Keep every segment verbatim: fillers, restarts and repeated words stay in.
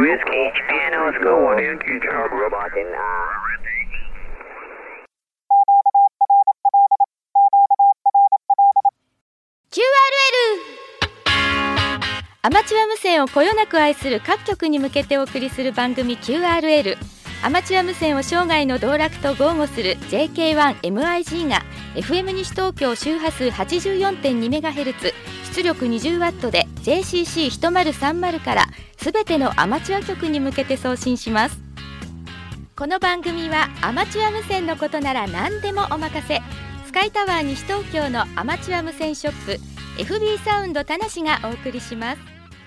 Whiskey, Japan, go on Yankee, Charlie Robot in キューアールエル アマチュア無線をこよなく愛する各局に向けてお送りする番組 キューアールエル。 アマチュア無線を生涯の道楽と豪語する ジェーケーワンエムアイジー が エフエム 西東京周波数 はちじゅうよんてんにメガヘルツ 出力 にじゅうワット で ジェーシーシーひとまるさんまる からすべてのアマチュア局に向けて送信します。この番組はアマチュア無線のことなら何でもお任せ、スカイタワー西東京のアマチュア無線ショップ エフビー サウンド田無がお送りします。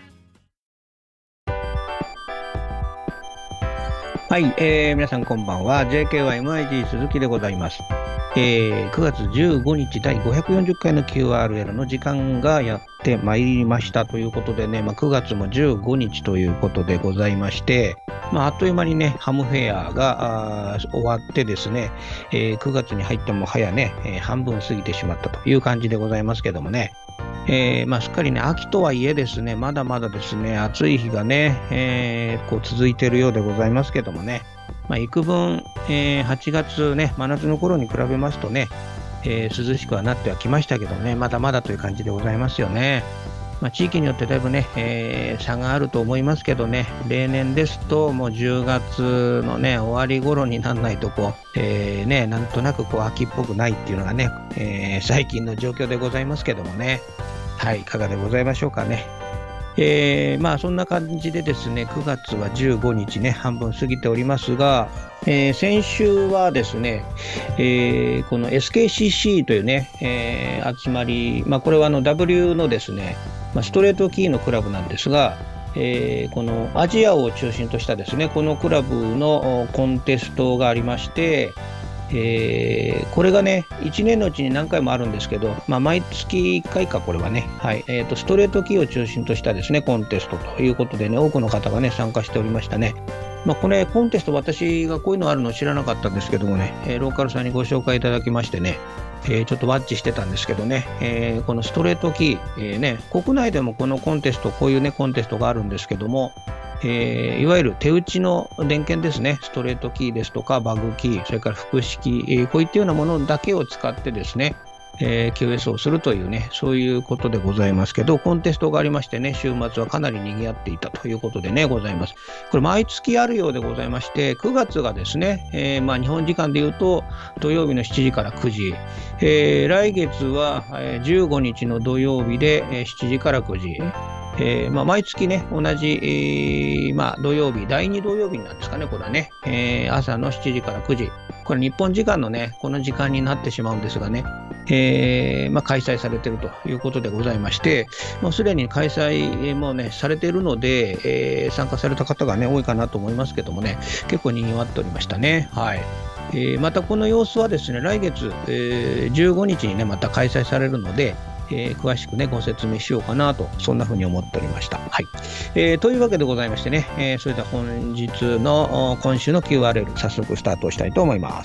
はい、えー、皆さんこんばんは。 ジェーケーワンエムアイジー 鈴木でございます。えー、くがつじゅうごにちだいごひゃくよんじゅっかいの キューアールエル の時間がやってまいりましたということでね、まあ、くがつもじゅうごにちということでございまして、まあ、あっという間にねハムフェアがあ終わってですね、えー、くがつに入っても早ね、えー、半分過ぎてしまったという感じでございますけどもね、えーまあ、すっかりね秋とはいえですね、まだまだですね暑い日がね、えー、こう続いているようでございますけどもね、まあ、幾分、えー、はちがつね真夏の頃に比べますとね、えー、涼しくはなってはきましたけどね、まだまだという感じでございますよね。まあ、地域によってだいぶね、えー、差があると思いますけどね、例年ですともうじゅうがつのね終わり頃にならないとこう、えー、ねなんとなくこう秋っぽくないっていうのがね、えー、最近の状況でございますけどもね、はい、いかがでございましょうかね。えー、まあそんな感じでですね、くがつはじゅうごにちね半分過ぎておりますが、えー、先週はですね、えー、この エスケーシーシー というね、えー、集まり、まあこれはあの W のですね、まあ、ストレートキーのクラブなんですが、えー、このアジアを中心としたですねこのクラブのコンテストがありまして、えー、これがねいちねんのうちに何回もあるんですけど、まあ、毎月いっかいかこれはね、はいえー、とストレートキーを中心としたですねコンテストということでね多くの方がね参加しておりましたね。まあ、これコンテスト私がこういうのあるの知らなかったんですけどもね、えー、ローカルさんにご紹介いただきましてね、えー、ちょっとワッチしてたんですけどね、えー、このストレートキー、えーね、国内でもこのコンテストこういうねコンテストがあるんですけども、えー、いわゆる手打ちの電源ですね、ストレートキーですとかバグキー、それから複式、えー、こういったようなものだけを使ってですね、えー、キューエス をするというねそういうことでございますけど、コンテストがありましてね週末はかなり賑わっていたということでねございます。これ毎月あるようでございまして、くがつがですね、えー、まあ日本時間でいうと土曜日のしちじからくじ、えー、来月はじゅうごにちの土曜日でしちじからくじ、えーまあ、毎月ね同じ、えーまあ、土曜日だいに土曜日なんですかね、これはね、えー、朝のしちじからくじ、これ日本時間のねこの時間になってしまうんですがね、えーまあ、開催されているということでございまして、もうすでに開催もねされているので、えー、参加された方がね多いかなと思いますけどもね、結構にぎわっておりましたね。はい。えー、またこの様子はですね来月、えー、じゅうごにちにねまた開催されるので、えー、詳しくねご説明しようかなとそんな風に思っておりました。はい。えー、というわけでございましてね、えー、それでは本日の今週の キューアールエル 早速スタートしたいと思います。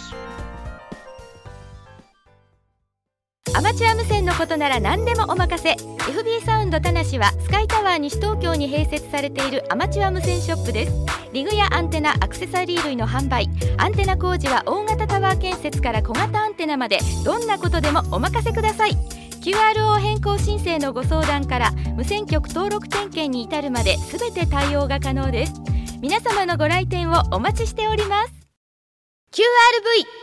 アマチュア無線のことなら何でもお任せ、 エフビー サウンド田無はスカイタワー西東京に併設されているアマチュア無線ショップです。リグやアンテナ、アクセサリー類の販売、アンテナ工事は大型タワー建設から小型アンテナまでどんなことでもお任せください。 キューアールオー 変更申請のご相談から無線局登録点検に至るまで全て対応が可能です。皆様のご来店をお待ちしております。 キューアールブイ。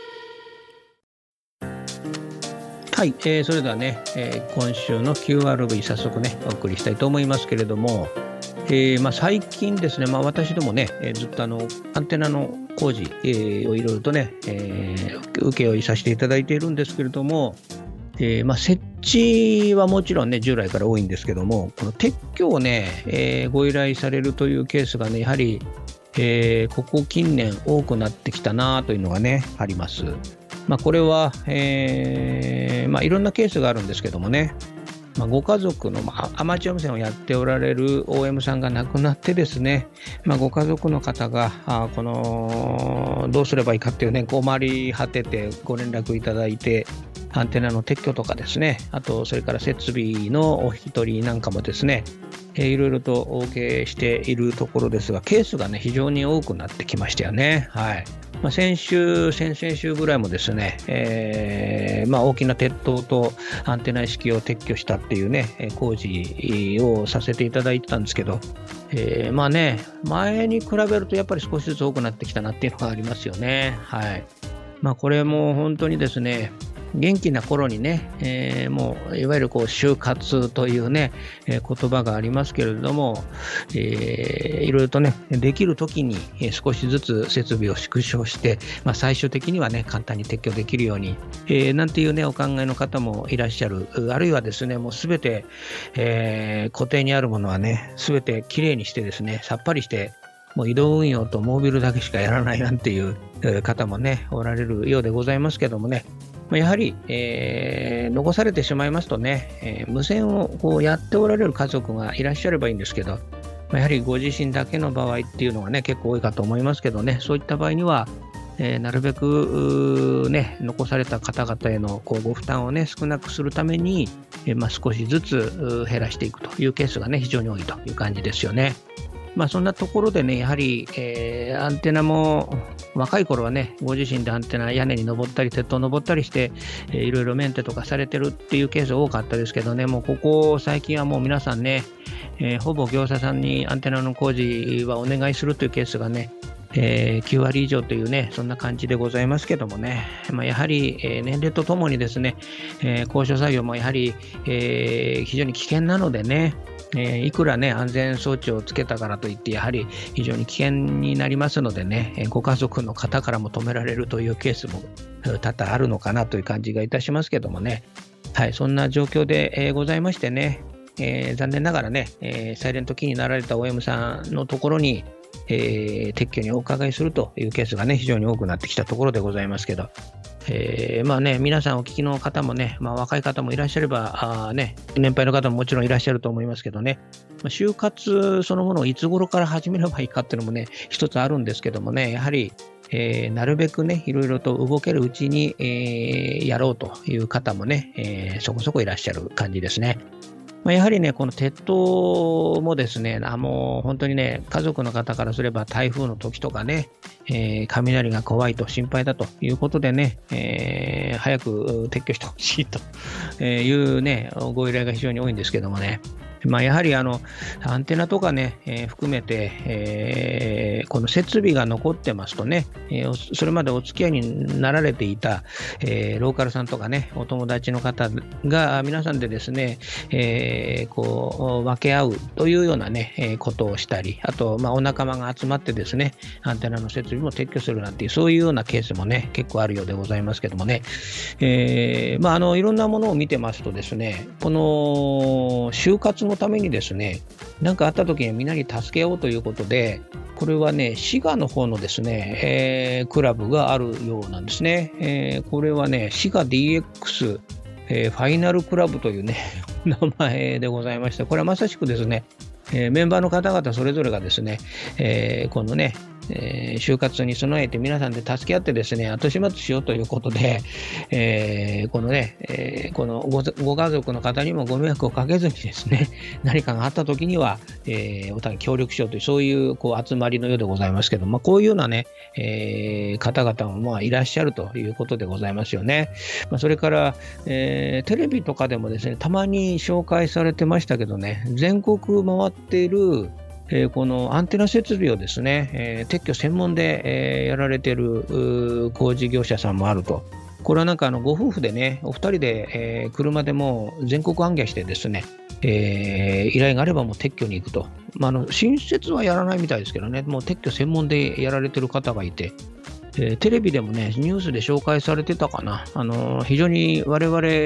はい、えー、それではね、えー、今週の キューアールブイ 早速ねお送りしたいと思いますけれども、えーまあ、最近ですね、まあ、私どもね、えー、ずっとあのアンテナの工事、えー、をいろいろとね、えー、請負いさせていただいているんですけれども、えーまあ、設置はもちろんね従来から多いんですけども、この撤去をね、えー、ご依頼されるというケースがねやはり、えー、ここ近年多くなってきたなというのがねあります。まあ、これは、えーまあ、いろんなケースがあるんですけどもね、まあ、ご家族の、まあ、アマチュア無線をやっておられる オーエム さんが亡くなってですね、まあ、ご家族の方があこのどうすればいいかっていうね困り果ててご連絡いただいて、アンテナの撤去とかですね、あとそれから設備のお引き取りなんかもですね、 えー、いろいろとお受けしているところですが、ケースがね、非常に多くなってきましたよね。はい。まあ、先週、先々週ぐらいもですね、えーまあ、大きな鉄塔とアンテナ式を撤去したっていうね、工事をさせていただいてたんですけど、えー、まあね、前に比べるとやっぱり少しずつ多くなってきたなっていうのがありますよね。はい。まあ、これも本当にですね、元気な頃にね、えー、もういわゆるこう就活というね、えー、言葉がありますけれども、えー、いろいろとねできるときに少しずつ設備を縮小して、まあ、最終的にはね簡単に撤去できるように、えー、なんていうねお考えの方もいらっしゃる。あるいはですねもうすべて、えー、固定にあるものはねすべてきれいにしてですねさっぱりしてもう移動運用とモービルだけしかやらないなんていう方もねおられるようでございますけどもね、やはり、えー、残されてしまいますとね、えー、無線をこうやっておられる家族がいらっしゃればいいんですけど、まあ、やはりご自身だけの場合っていうのがね結構多いかと思いますけどね、そういった場合には、えー、なるべくね残された方々へのこうご負担をね少なくするために、えーまあ、少しずつ減らしていくというケースがね非常に多いという感じですよね。まあ、そんなところでね、やはり、えー、アンテナも若い頃はね、ご自身でアンテナ屋根に登ったり、鉄塔登ったりして、えー、いろいろメンテとかされてるっていうケース多かったですけどね、もうここ最近はもう皆さんね、えー、ほぼ業者さんにアンテナの工事はお願いするというケースがね、えー、きゅうわり以上というね、そんな感じでございますけどもね、まあ、やはり、えー、年齢とともにですね、えー、高所作業もやはり、えー、非常に危険なのでね、えー、いくらね安全装置をつけたからといってやはり非常に危険になりますのでね、えー、ご家族の方からも止められるというケースも多々あるのかなという感じがいたしますけどもね、はい、そんな状況で、えー、ございましてね、えー、残念ながらね、えー、サイレントキーになられた オーエム さんのところに、えー、撤去にお伺いするというケースがね非常に多くなってきたところでございますけど、えー、まあね皆さんお聞きの方もね、まあ、若い方もいらっしゃればあ、ね、年配の方ももちろんいらっしゃると思いますけどね、まあ、就活そのものをいつ頃から始めればいいかっていうのもね一つあるんですけどもね、やはり、えー、なるべくねいろいろと動けるうちに、えー、やろうという方もね、えー、そこそこいらっしゃる感じですね。まあ、やはりね、この鉄塔もですね、あもう本当にね、家族の方からすれば台風の時とかね、えー、雷が怖いと心配だということでね、えー、早く撤去してほしいというね、ご依頼が非常に多いんですけどもね、まあ、やはりあのアンテナとかね、えー、含めて、えー、この設備が残ってますとね、えー、それまでお付き合いになられていた、えー、ローカルさんとかね、お友達の方が皆さんでですね、えー、こう分け合うというようなね、えー、ことをしたり、あと、まあ、お仲間が集まってですね、アンテナの設備も撤去するなんていう、そういうようなケースもね、結構あるようでございますけどもね、えー、まあ、あの、いろんなものを見てますとですね、この就活のためにですね、何かあった時にみんなに助けようということで、これはね、滋賀の方のですね、えー、クラブがあるようなんですね。えー、これはね、滋賀 ディーエックス、えー、ファイナルクラブというね、名前でございました。これはまさしくですね、えー、メンバーの方々それぞれがですね、えー、このね、えー、就活に備えて皆さんで助け合ってですね、後始末しようということで、えー、このね、えー、この ご, ご家族の方にもご迷惑をかけずにですね、何かがあった時には、えー、お互い協力しようという、そういうこう集まりのようでございますけど、まあ、こういうようなね、えー、方々もまあいらっしゃるということでございますよね。まあ、それから、えー、テレビとかでもですね、たまに紹介されてましたけどね、全国回っているえー、このアンテナ設備をですね、えー、撤去専門で、えー、やられている工事業者さんもあると。これはなんかあのご夫婦でね、お二人で、えー、車でもう全国行脚してですね、えー、依頼があればもう撤去に行くと。まあ、あの新設はやらないみたいですけどね、もう撤去専門でやられている方がいて、えー、テレビでもね、ニュースで紹介されてたかな。あのー、非常に我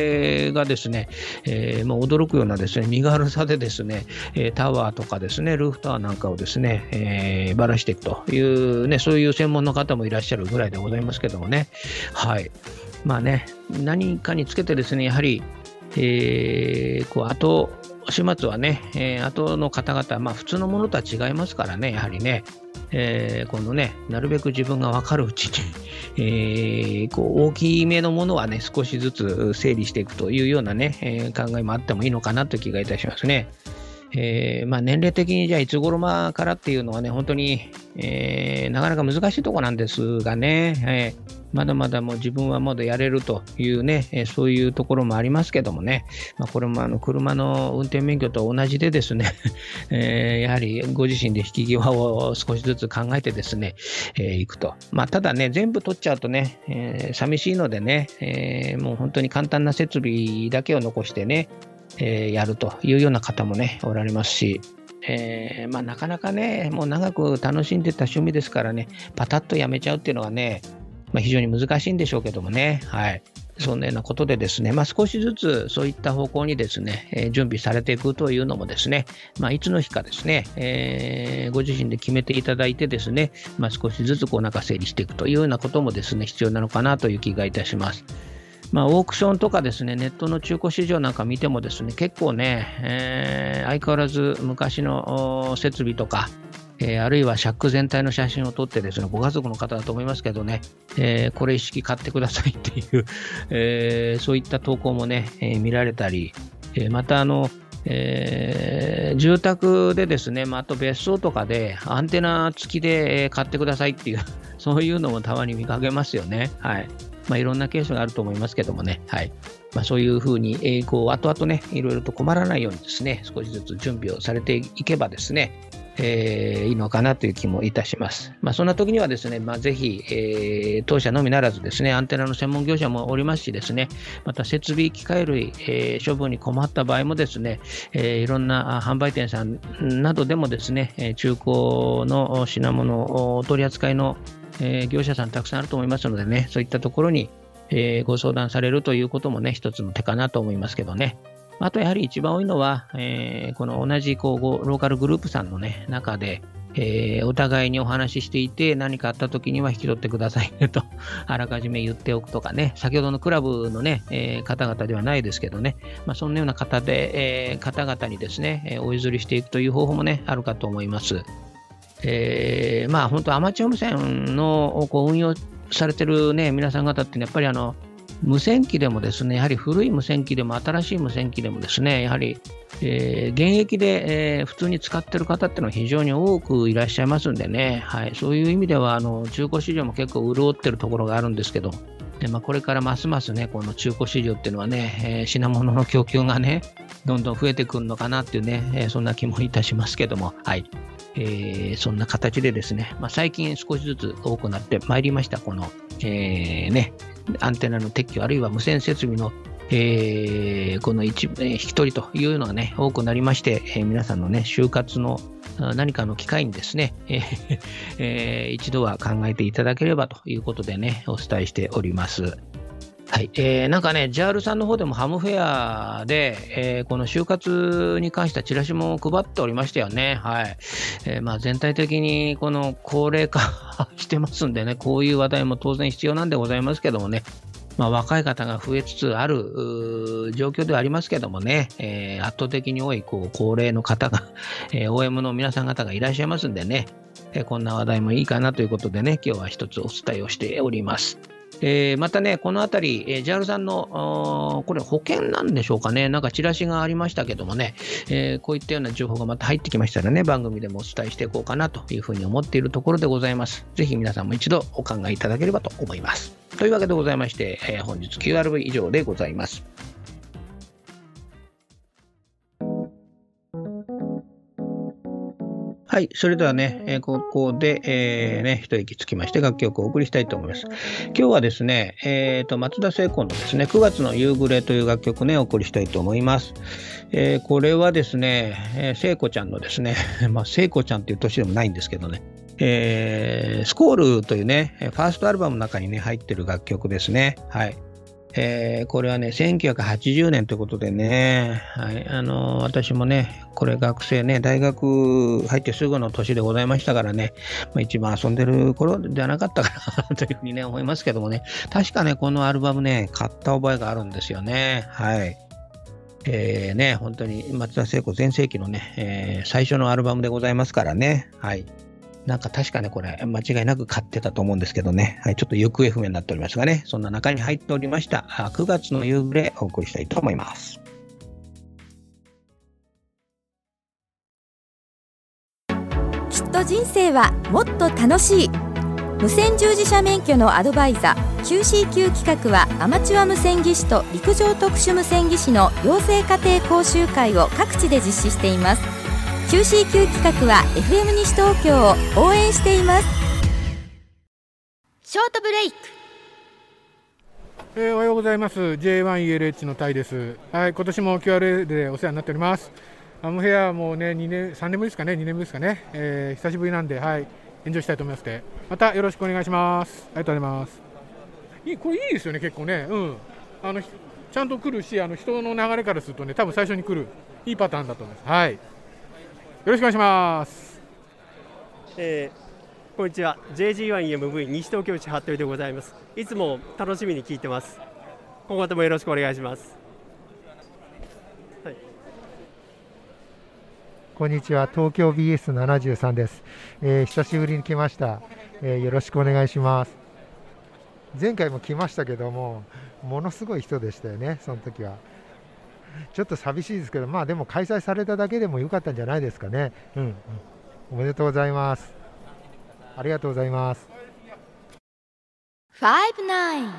々がですね、えー、もう驚くようなですね、身軽さでですね、えー、タワーとかですね、ルーフタワーなんかをですね、えー、ばらしていくというね、そういう専門の方もいらっしゃるぐらいでございますけどもね。はい。まあね、何かにつけてですね、やはり、えー、こう、後始末はね、えー、後の方々、まあ普通のものとは違いますからね、やはりね、えー、このね、なるべく自分が分かるうちに、えー、こう大きめのものはね、少しずつ整理していくというようなね、えー、考えもあってもいいのかなという気がいたしますね。 えーまあ、年齢的にじゃあいつ頃まからっていうのはね、本当に、えー、なかなか難しいところなんですがね、えー、まだまだもう自分はまだやれるというね、えー、そういうところもありますけどもね、まあ、これもあの車の運転免許と同じでですね、えー、やはりご自身で引き際を少しずつ考えてですね、えー、いくと。まあ、ただね、全部取っちゃうとね、えー、寂しいのでね、えー、もう本当に簡単な設備だけを残してね、えー、やるというような方もね、おられますし、えーまあ、なかなかね、もう長く楽しんでた趣味ですからね、パタッとやめちゃうっていうのはね、まあ、非常に難しいんでしょうけどもね、はい。そんなようなことでですね、まあ、少しずつそういった方向にですね、えー、準備されていくというのもですね、まあ、いつの日かですね、えー、ご自身で決めていただいてですね、まあ、少しずつこうなんか整理していくというようなこともですね、必要なのかなという気がいたします。まあ、オークションとかですね、ネットの中古市場なんか見てもですね、結構ね、えー、相変わらず昔の設備とか、えー、あるいはシャック全体の写真を撮ってですね、ご家族の方だと思いますけどね、えー、これ一式買ってくださいっていう、えー、そういった投稿もね、えー、見られたり、えー、またあの、えー、住宅でですね、まあ、あと別荘とかでアンテナ付きで買ってくださいっていう、そういうのもたまに見かけますよね。はい。まあ、いろんなケースがあると思いますけどもね、はいまあ、そういうふうに、えー、こう後々ね、いろいろと困らないようにですね、少しずつ準備をされていけばですね、えー、いいのかなという気もいたします。まあ、そんな時にはですね、まあ、ぜひ、えー、当社のみならずですね、アンテナの専門業者もおりますしですね、また設備機械類、えー、処分に困った場合もですね、えー、いろんな販売店さんなどでもですね、中古の品物を取り扱いのえー、業者さんたくさんあると思いますのでね、そういったところに、えー、ご相談されるということもね、一つの手かなと思いますけどね。あとやはり一番多いのは、えー、この同じこうローカルグループさんの、ね、中で、えー、お互いにお話ししていて、何かあった時には引き取ってくださいねと、あらかじめ言っておくとかね、先ほどのクラブの、ねえー、方々ではないですけどね、まあ、そんなような方で、えー、方々にですね、お譲りしていくという方法もね、あるかと思います。えー、まあ本当アマチュア無線のこう運用されてるね皆さん方って、ね、やっぱりあの無線機でもですね、やはり古い無線機でも新しい無線機でもですね、やはり、えー、現役で、えー、普通に使ってる方っていうのは非常に多くいらっしゃいますんでね、はい、そういう意味ではあの中古市場も結構潤ってるところがあるんですけど、でまあ、これからますますね、この中古市場っていうのはね、えー、品物の供給がね、どんどん増えてくるのかなっていうね、えー、そんな気もいたしますけども、はい。えー、そんな形でですね、まあ、最近少しずつ多くなってまいりました、この、えーね、アンテナの撤去、あるいは無線設備の、えー、この一、えー、引き取りというのがね、多くなりまして、えー、皆さんのね、就活の何かの機会にですね、えーえー、一度は考えていただければということでね、お伝えしております。はい、えー、なんかね、ジャール さんの方でもハムフェアで、えー、この就活に関したチラシも配っておりましたよね。はい。えー、まあ全体的にこの高齢化してますんでね、こういう話題も当然必要なんでございますけどもね、まあ、若い方が増えつつある状況ではありますけどもね、えー、圧倒的に多いこう高齢の方が、えー、オーエム の皆さん方がいらっしゃいますんでね、えー、こんな話題もいいかなということでね、今日は一つお伝えをしております。えー、またね、このあたり、えー、ジャール さんのこれ保険なんでしょうかね、なんかチラシがありましたけどもね、えー、こういったような情報がまた入ってきましたらね、番組でもお伝えしていこうかなというふうに思っているところでございます。ぜひ皆さんも一度お考えいただければと思います。というわけでございまして、えー、本日 キューアールブイ 以上でございます。はい。それではね、えー、ここで、えー、ね、一息つきまして楽曲をお送りしたいと思います。今日はですね、えーと、松田聖子のですね、くがつの夕暮れという楽曲ね、お送りしたいと思います。えー、これはですね、えー、聖子ちゃんのですね、まあ、聖子ちゃんっていう年でもないんですけどね、えー、スコールというね、ファーストアルバムの中にね、入ってる楽曲ですね。はい。えー、これはね、せんきゅうひゃくはちじゅうねんということでね、はい、あのー、私もね、これ学生ね、大学入ってすぐの年でございましたからね、まあ、一番遊んでる頃じゃなかったかなというふうにね、思いますけどもね、確かね、このアルバムね、買った覚えがあるんですよね。はい。えー、ね、本当に松田聖子全盛期のね、えー、最初のアルバムでございますからね、はい。なんか確かね、これ間違いなく買ってたと思うんですけどね、はい、ちょっと行方不明になっておりますがね、そんな中に入っておりましたくがつの夕暮れお送りしたいと思います。 と人生はもっと楽しい。無線従事者免許のアドバイザー キューシーキュー 企画はアマチュア無線技師と陸上特殊無線技師の養成家庭講習会を各地で実施しています。 キューシーキュー 企画は エフエム 西東京を応援しています。ショートブレイク。 えー、おはようございます。 ジェイワンイーエルエイチ のタイです。はい、今年も キューアールエル でお世話になっております。ハムフェアもねにねんさんねんぶりですかね、にねんぶりですかね、えー、久しぶりなんで、はい、エンジョイしたいと思いますので、またよろしくお願いします。ありがとうございます。いいこれいいですよね、結構ね、うん、あのちゃんと来るし、あの人の流れからするとね、多分最初に来るいいパターンだと思います。はい、よろしくお願いします。 えー、こんにちは。 ジェイジーワンイーエムブイ 西東京市服部でございます。いつも楽しみに聞いてます。今後ともよろしくお願いします。はい、 こんにちは。東京 ビーエスななじゅうさん です、えー、久しぶりに来ました、えー、よろしくお願いします。前回も来ましたけども、ものすごい人でしたよね。その時はちょっと寂しいですけど、まあでも開催されただけでも良かったんじゃないですかね。うん、うん、おめでとうございます。ありがとうございます。 ファイブナイン。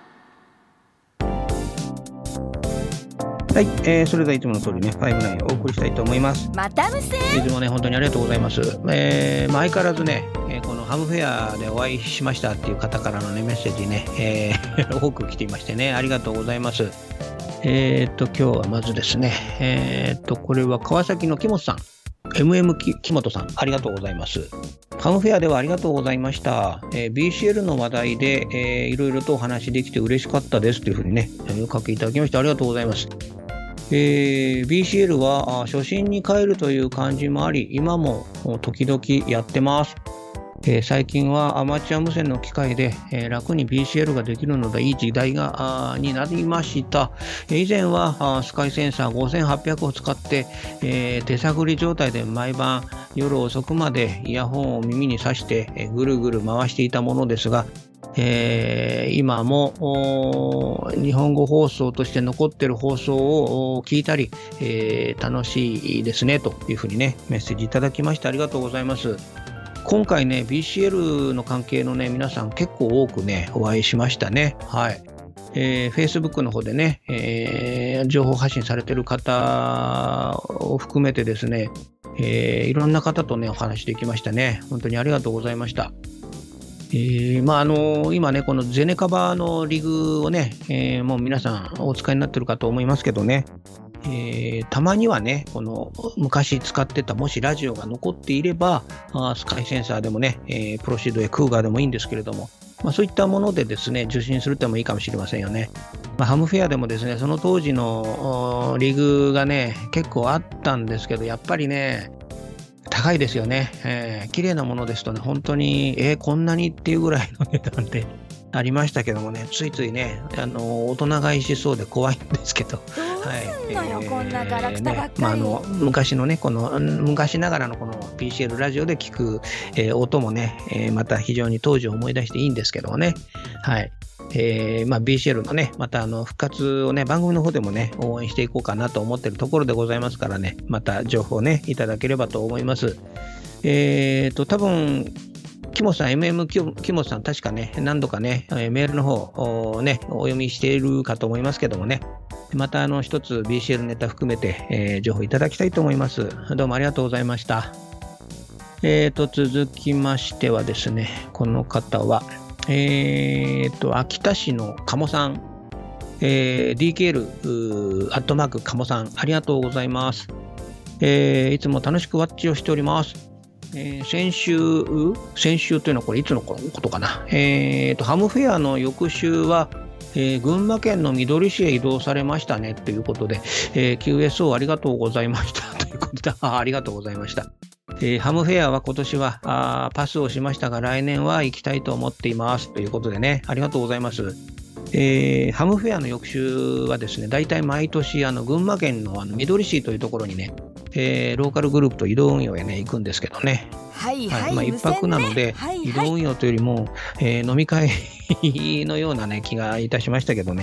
はい、えー、それではいつもの通りね、ファイブナインをお送りしたいと思います。 また無線。 いつもね、本当にありがとうございます。えーまあ、相変わらずね、えーこのハムフェアでお会いしましたっていう方からのね、メッセージね、えー、多く来ていましてね、ありがとうございます。えーと、今日はまずですね、えーと、これは川崎の木本さん。エムエム 木本さん、ありがとうございます。ハムフェアではありがとうございました。えー、ビーシーエル の話題で、えー、いろいろとお話できて嬉しかったですというふうにね、お書きいただきましてありがとうございます。えー、ビーシーエル は初心に帰るという感じもあり、今も時々やってます。えー、最近はアマチュア無線の機械で、えー、楽に ビーシーエル ができるのでいい時代がになりました。えー、以前はスカイセンサーごせんはっぴゃくを使って、えー、手探り状態で毎晩夜遅くまでイヤホンを耳に挿して、えー、ぐるぐる回していたものですが、えー、今も日本語放送として残っている放送を聞いたり、えー、楽しいですねというふうにねメッセージいただきましてありがとうございます。今回ね ビーシーエル の関係のね皆さん結構多くねお会いしましたね。はい、えー、Facebook の方でね、えー、情報発信されている方を含めてですね、えー、いろんな方とねお話できましたね。本当にありがとうございました。えーまあ、あの今ねこのゼネカバのリグをね、えー、もう皆さんお使いになってるかと思いますけどね、えー、たまにはねこの昔使ってたもしラジオが残っていればあスカイセンサーでもね、えー、プロシードやクーガーでもいいんですけれども、まあ、そういったものでですね受信するってもいいかもしれませんよね。まあ、ハムフェアでもですねその当時のリグがね結構あったんですけどやっぱりね高いですよね。えー、綺麗なものですとね本当にえー、こんなにっていうぐらいの値段でありましたけどもね、ついついねあの大人買いしそうで怖いんですけど、 どうすんのよ、はい、こんなガラクタばっかり、 ねまあ、あの昔のねこの昔ながらのこの ビーシーエル ラジオで聞く、えー、音もね、えー、また非常に当時を思い出していいんですけどもね、はい。えーまあ、ビーシーエル のねまたあの復活をね番組の方でもね応援していこうかなと思っているところでございますからね、また情報ねいただければと思います。えーと多分木本さん エムエム 木本さん確かね何度かねメールの方をねお読みしているかと思いますけどもね、またあの一つ ビーシーエル ネタ含めて、えー、情報いただきたいと思います。どうもありがとうございました。えーと続きましてはですねこの方はえーと秋田市の鴨さん、えー、ディーケーエル アットマーク鴨さんありがとうございます。えー、いつも楽しくワッチをしております。えー、先週先週というのはこれいつのことかな、えーとハムフェアの翌週は、えー、群馬県のみどり市へ移動されましたねということで、えー、キューエスオー ありがとうございましたということで あ, ありがとうございました。えー、ハムフェアは今年はあパスをしましたが来年は行きたいと思っていますということでねありがとうございます。えー、ハムフェアの翌週はですねだいたい毎年あの群馬県のあのみどり市というところにね、えー、ローカルグループと移動運用へね行くんですけどね、 はいはい、 まあ、一泊なので、はいはい、移動運用というよりも、えー、飲み会のようなね気がいたしましたけどね、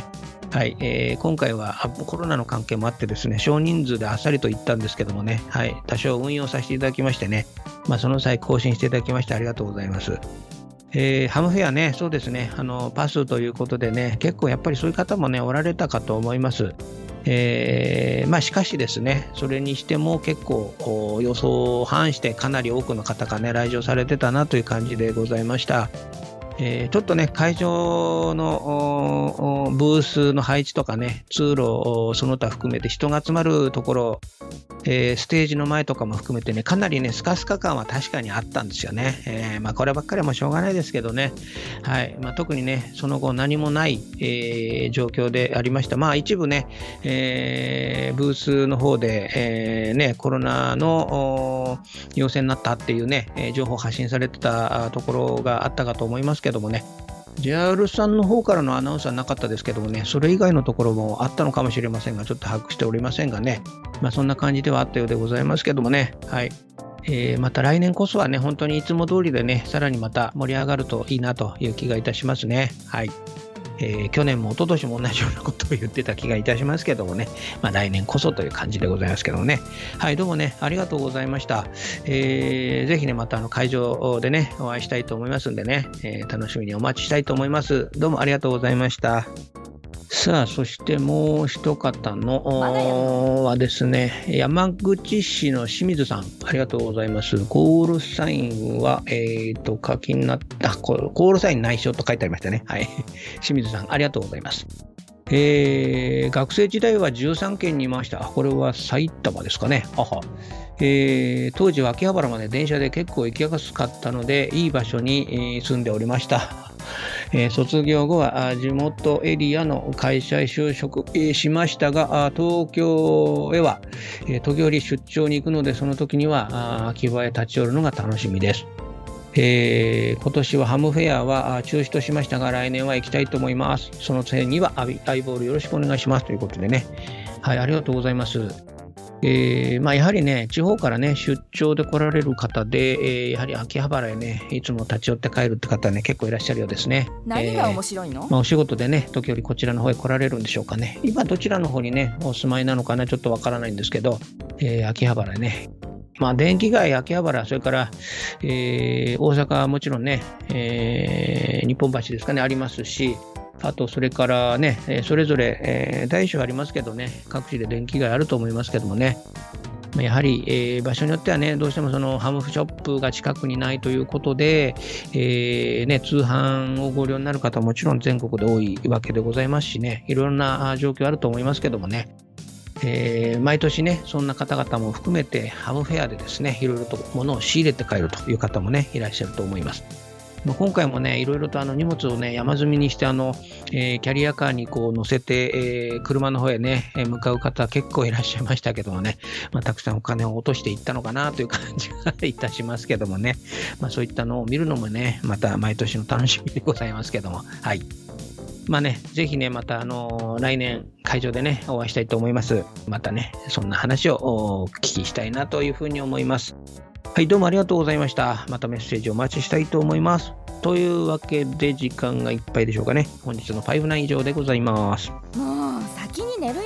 はい、えー、今回はコロナの関係もあってですね、少人数であっさりと行ったんですけどもね、はい、多少運用させていただきましてね、まあ、その際更新していただきましてありがとうございます。えー、ハムフェアね、そうですね、あのパスということでね、結構やっぱりそういう方もねおられたかと思います。えーまあ、しかしですね、それにしても結構予想を反してかなり多くの方がね来場されてたなという感じでございました。えー、ちょっとね会場のブースの配置とかね、通路その他含めて人が集まるところ、えー、ステージの前とかも含めてね、かなりねスカスカ感は確かにあったんですよね。えーまあ、こればっかりはもうしょうがないですけどね、はいまあ、特にねその後何もない、えー、状況でありました。まあ一部ね、えー、ブースの方で、えーね、コロナの陽性になったっていうね情報発信されてたところがあったかと思いますけどもね、ジェイアール さんの方からのアナウンスはなかったですけどもね、それ以外のところもあったのかもしれませんが、ちょっと把握しておりませんがね、まあ、そんな感じではあったようでございますけどもね、はいえー、また来年こそはね、本当にいつも通りでね、さらにまた盛り上がるといいなという気がいたしますね。はいえー、去年も一昨年も同じようなことを言ってた気がいたしますけどもね、まあ、来年こそという感じでございますけどもね。はい、どうもね、ありがとうございました。えー、ぜひね、またあの会場でね、お会いしたいと思いますんでね、えー、楽しみにお待ちしたいと思います。どうもありがとうございました。さあ、そしてもう一方のはですね、山口市の清水さん、ありがとうございます。コールサインは、えっと、書きになった、コールサイン内緒と書いてありましたね。はい。清水さん、ありがとうございます。えー、学生時代はじゅうさんけんにいました。これは埼玉ですかね。はは。えー、当時は秋葉原まで電車で結構行きやすかったので、いい場所に住んでおりました。えー、卒業後は地元エリアの会社へ就職、えー、しましたが、東京へは、えー、時折出張に行くので、その時には秋葉へ立ち寄るのが楽しみです。えー、今年はハムフェアは中止としましたが、来年は行きたいと思います。その際にはアイボールよろしくお願いしますということでね。はい、ありがとうございます。えーまあ、やはりね、地方からね、出張で来られる方で、えー、やはり秋葉原へね、いつも立ち寄って帰るって方はね、結構いらっしゃるようですね。 何が面白いの？ えーまあ、お仕事でね、時折こちらの方へ来られるんでしょうかね。今どちらの方にね、お住まいなのかな、ちょっとわからないんですけど、えー、秋葉原ね。まあ、電気街、秋葉原、それから、えー、大阪はもちろんね、えー、日本橋ですかね、ありますし、あと、それからね、それぞれ、えー、大小ありますけどね、各地で電気街あると思いますけどもね、やはり、えー、場所によってはね、どうしてもそのハムショップが近くにないということで、えーね、通販をご利用になる方はもちろん全国で多いわけでございますしね、いろいろな状況あると思いますけどもね、えー、毎年ね、そんな方々も含めてハムフェアでですね、いろいろと物を仕入れて帰るという方もね、いらっしゃると思います。今回もね、いろいろとあの荷物をね、山積みにしてあの、えー、キャリアカーにこう乗せて、えー、車の方へね、向かう方結構いらっしゃいましたけどもね、まあ、たくさんお金を落としていったのかなという感じがいたしますけどもね、まあ、そういったのを見るのもね、また毎年の楽しみでございますけども、はい。まあね、ぜひね、またあのー、来年会場でね、お会いしたいと思います。またね、そんな話をお聞きしたいなというふうに思います。はい、どうもありがとうございました。またメッセージお待ちしたいと思います。というわけで時間がいっぱいでしょうかね。本日のファイブナイン以上でございます。 もう先に寝るよ。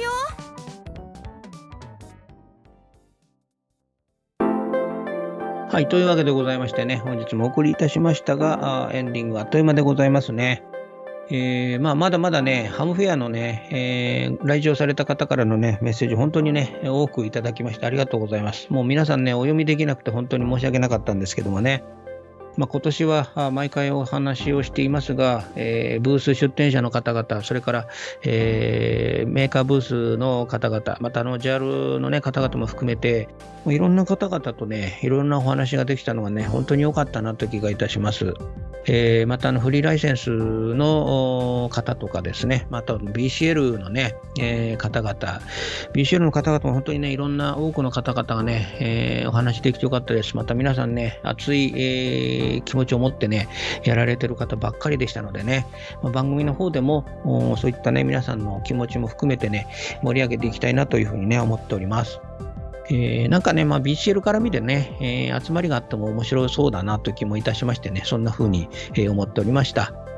はい、というわけでございましてね、本日もお送りいたしましたが、エンディングはあっという間でございますね。えーまあ、まだまだね、ハムフェアのね、えー、来場された方からのね、メッセージ本当にね、多くいただきましてありがとうございます。もう皆さんね、お読みできなくて本当に申し訳なかったんですけどもね、まあ、今年は毎回お話をしていますが、えー、ブース出展者の方々、それから、えー、メーカーブースの方々、またあの ジェイアール の、ね、方々も含めて、いろんな方々とね、いろんなお話ができたのがね、本当に良かったなという気がいたします。えー、またあのフリーライセンスの方とかですね、また ビーシーエル のね、えー、方々、ビーシーエル の方々も本当にね、いろんな多くの方々がね、えー、お話できてよかったです。また皆さんね、熱い、えー、気持ちを持ってね、やられてる方ばっかりでしたのでね、まあ、番組の方でもそういったね、皆さんの気持ちも含めてね、盛り上げていきたいなというふうにね、思っております。えー、なんかね、まあ、ビーシーエル から見てね、えー、集まりがあっても面白そうだなという気もいたしましてね、そんな風に、えー、思っておりました。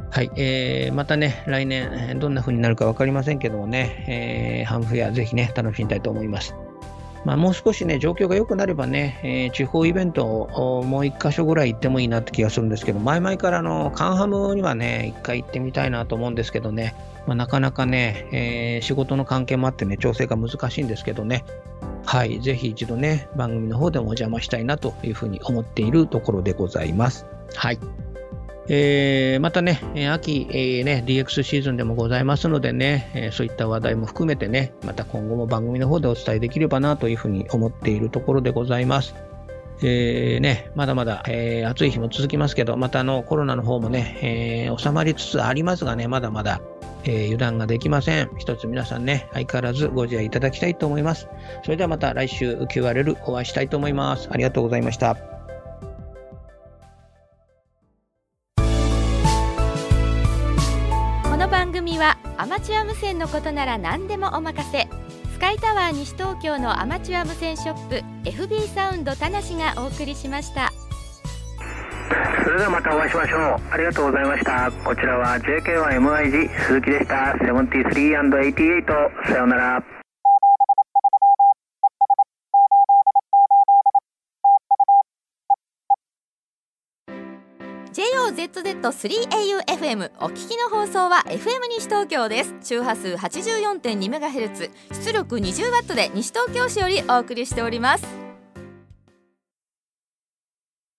はい、えー、またね、来年どんな風になるか分かりませんけどもね、えー、ハムフェアぜひね、楽しみたいと思います。まあ、もう少しね、状況が良くなればね、えー、地方イベントをもう一箇所ぐらい行ってもいいなって気がするんですけど、前々からのカンハムにはね、一回行ってみたいなと思うんですけどね、まあ、なかなかね、えー、仕事の関係もあってね、調整が難しいんですけどね、はい、ぜひ一度ね、番組の方でもお邪魔したいなというふうに思っているところでございます。はい。えー、またね、秋、えーね、ディーエックス シーズンでもございますのでね、えー、そういった話題も含めてね、また今後も番組の方でお伝えできればなというふうに思っているところでございます。えーね、まだまだ、えー、暑い日も続きますけど、またあのコロナの方もね、えー、収まりつつありますがね、まだまだ、えー、油断ができません。一つ皆さんね、相変わらずご自愛いただきたいと思います。それではまた来週 キューアールエル お会いしたいと思います。ありがとうございました。 この番組はアマチュア無線のことなら何でもお任せ、スカイタワー西東京のアマチュア無線ショップ エフビー サウンド田無がお送りしました。 それではまたお会いしましょう。ありがとうございました。こちらは ジェイケーワンエムアイジー 鈴木でした。ななじゅうさんアンドはちじゅうはち、さようなら。 ジェイオーゼットゼットスリーエーユーエフエム お聞きの放送は エフエム 西東京です。周波数 はちじゅうよんてんにメガヘルツ、出力 にじゅうワット で西東京市よりお送りしております。